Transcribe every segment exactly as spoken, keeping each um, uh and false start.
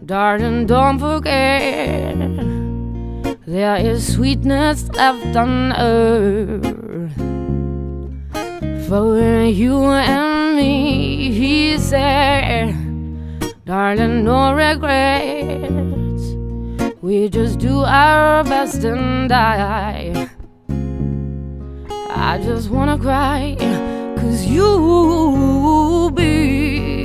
Darling, don't forget, there is sweetness left on earth for you and me, he said. Darling, no regrets, we just do our best and die. I just wanna cry, cause you be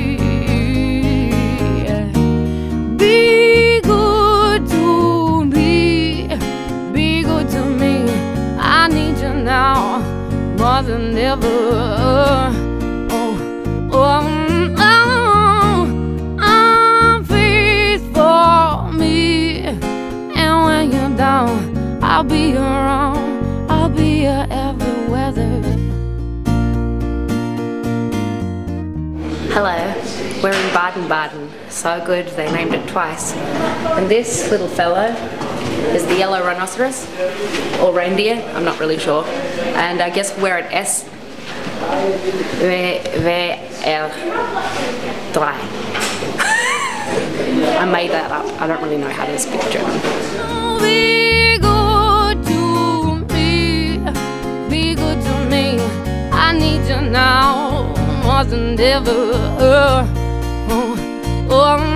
Be good to me, be good to me. I need you now more than ever. Oh, oh, oh, I'm faithful me. And when you're down, I'll be around. I'll be here every weather. Hello, we're in Baden-Baden. So good, they named it twice. And this little fellow is the yellow rhinoceros, or reindeer, I'm not really sure. And I guess we're at S V V L three. I made that up, I don't really know how to speak German. Be good to me, be good to me. I need you now more than ever. Oh, oh,